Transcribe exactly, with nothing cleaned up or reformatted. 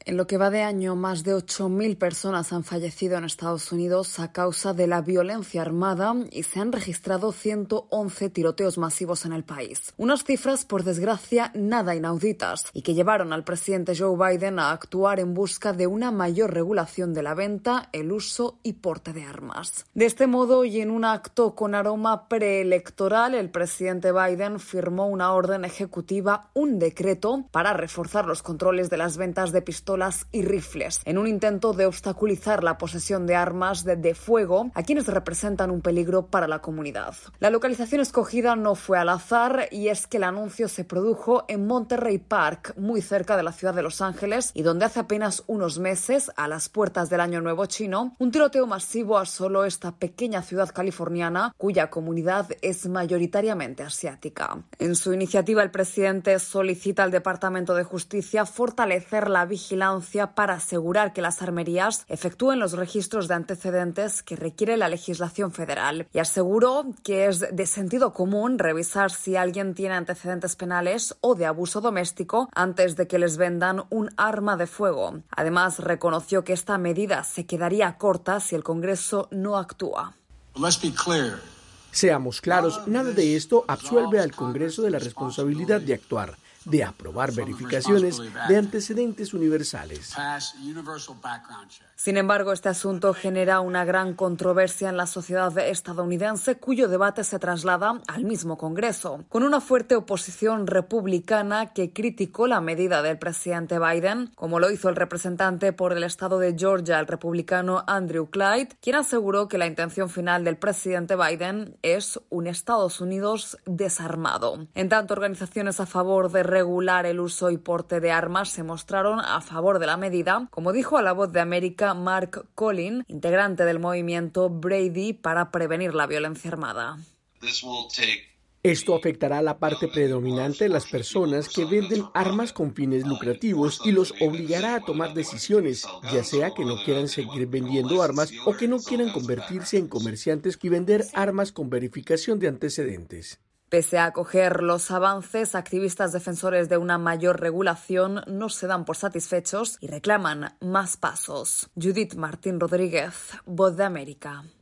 En lo que va de año, más de ocho mil personas han fallecido en Estados Unidos a causa de la violencia armada y se han registrado ciento once tiroteos masivos en el país. Unas cifras, por desgracia, nada inauditas y que llevaron al presidente Joe Biden a actuar en busca de una mayor regulación de la venta, el uso y porte de armas. De este modo, y en un acto con aroma preelectoral, el presidente Biden firmó una orden ejecutiva, un decreto, para reforzar los controles de las ventas de pistolas y rifles, en un intento de obstaculizar la posesión de armas de, de fuego a quienes representan un peligro para la comunidad. La localización escogida no fue al azar, y es que el anuncio se produjo en Monterey Park, muy cerca de la ciudad de Los Ángeles, y donde hace apenas unos meses, a las puertas del Año Nuevo chino, un tiroteo masivo asoló esta pequeña ciudad californiana, cuya comunidad es mayoritariamente asiática. En su iniciativa, el presidente solicita al Departamento de Justicia fortalecer la vigilancia para asegurar que las armerías efectúen los registros de antecedentes que requiere la legislación federal, y aseguró que es de sentido común revisar si alguien tiene antecedentes penales o de abuso doméstico antes de que les vendan un arma de fuego. Además, reconoció que esta medida se quedaría corta si el Congreso no actúa. Seamos claros, nada de esto absuelve al Congreso de la responsabilidad de actuar, de aprobar verificaciones de antecedentes universales. Sin embargo, este asunto genera una gran controversia en la sociedad estadounidense, cuyo debate se traslada al mismo Congreso, con una fuerte oposición republicana que criticó la medida del presidente Biden, como lo hizo el representante por el estado de Georgia, el republicano Andrew Clyde, quien aseguró que la intención final del presidente Biden es un Estados Unidos desarmado. En tanto, organizaciones a favor de regular el uso y porte de armas se mostraron a favor de la medida, como dijo a La Voz de América Mark Collin, integrante del movimiento Brady para prevenir la violencia armada. Esto afectará a la parte predominante de las personas que venden armas con fines lucrativos y los obligará a tomar decisiones, ya sea que no quieran seguir vendiendo armas o que no quieran convertirse en comerciantes y vender armas con verificación de antecedentes. Pese a acoger los avances, activistas defensores de una mayor regulación no se dan por satisfechos y reclaman más pasos. Judith Martín Rodríguez, Voz de América.